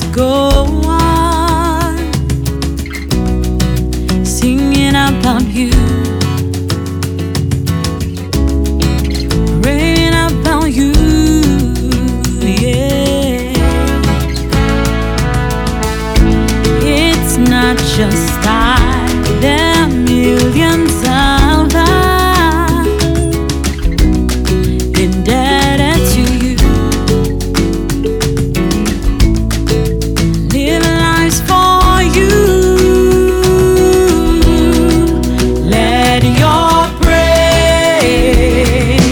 just go on singing about you, praying about you, yeah. It's not just I, there are millions of us indebted to you. Live lives for you. Let your praise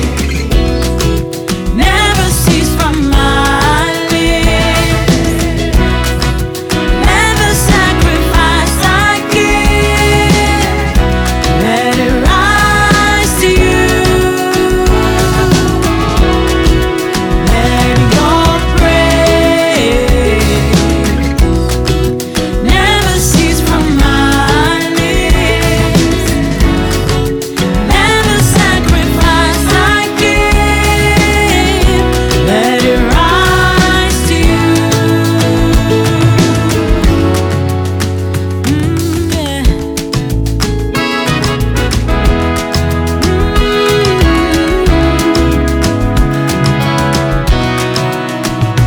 never cease from my lips. Never sacrifice I give. Let it rise to you. Let your praise never cease from my lips. Never sacrifice I give. Let it rise to you. Yeah.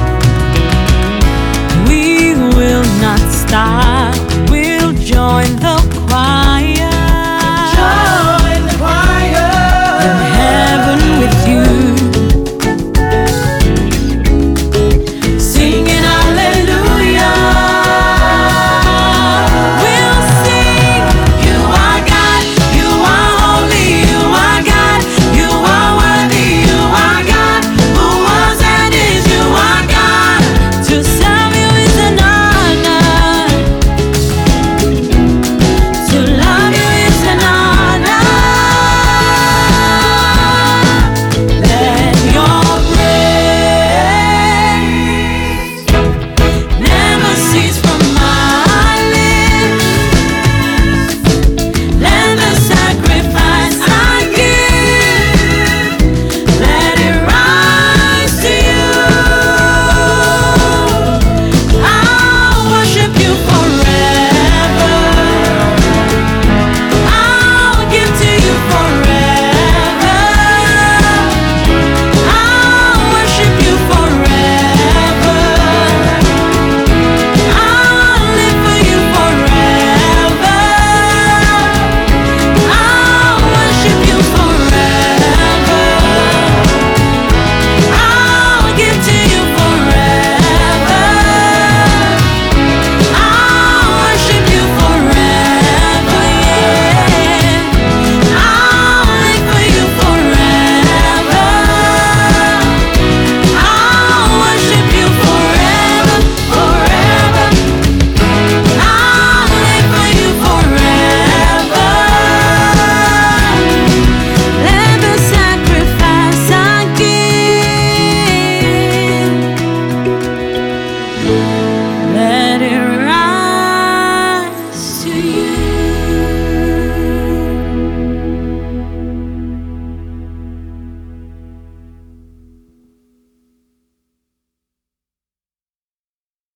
We will not stop. We'll join the